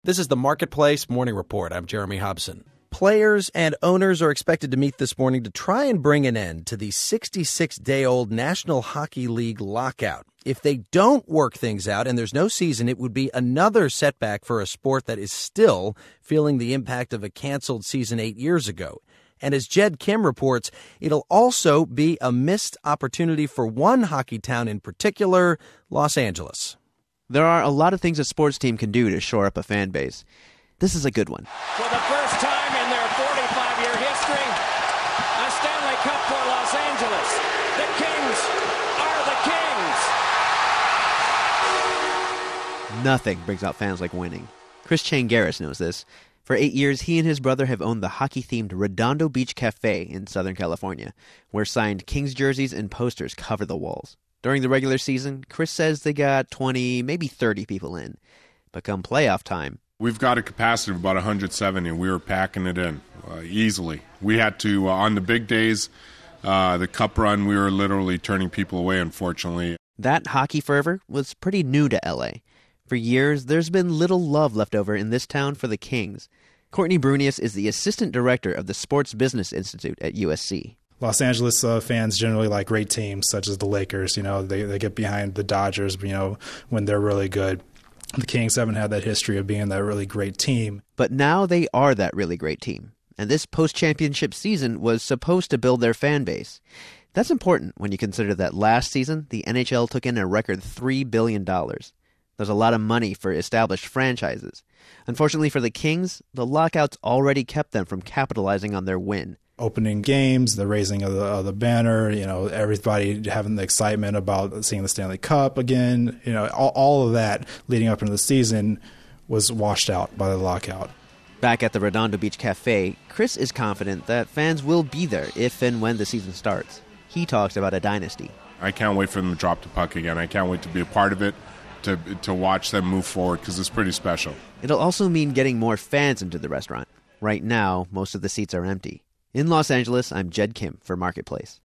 This is the Marketplace Morning Report. I'm Jeremy Hobson. Players and owners are expected to meet this morning to try and bring an end to the 66-day-old National Hockey League lockout. If they don't work things out and there's no season, it would be another setback for a sport that is still feeling the impact of a canceled season 8 years ago. And as Jed Kim reports, it'll also be a missed opportunity for one hockey town in particular, Los Angeles. There are a lot of things a sports team can do to shore up a fan base. This is a good one. For the first time in their 45-year history, a Stanley Cup for Los Angeles. The Kings are the Kings. Nothing brings out fans like winning. Chris Changaris knows this. For 8 years, he and his brother have owned the hockey-themed Redondo Beach Cafe in Southern California, where signed Kings jerseys and posters cover the walls. During the regular season, Chris says they got 20, maybe 30 people in. But come playoff time, we've got a capacity of about 170, and we were packing it in easily. We had to, on the big days, the cup run, we were literally turning people away, unfortunately. That hockey fervor was pretty new to L.A. For years, there's been little love left over in this town for the Kings. Courtney Brunius is the assistant director of the Sports Business Institute at USC. Los Angeles fans generally like great teams such as the Lakers. You know, they get behind the Dodgers, you know, when they're really good. The Kings haven't had that history of being that really great team. But now they are that really great team. And this post-championship season was supposed to build their fan base. That's important when you consider that last season, the NHL took in a record $3 billion. There's a lot of money for established franchises. Unfortunately for the Kings, the lockouts already kept them from capitalizing on their win. Opening games, the raising of the banner, you know, everybody having the excitement about seeing the Stanley Cup again, you know, all of that leading up into the season was washed out by the lockout. Back at the Redondo Beach Cafe, Chris is confident that fans will be there if and when the season starts. He talks about a dynasty. I can't wait for them to drop the puck again. I can't wait to be a part of it, to watch them move forward, because it's pretty special. It'll also mean getting more fans into the restaurant. Right now, most of the seats are empty. In Los Angeles, I'm Jed Kim for Marketplace.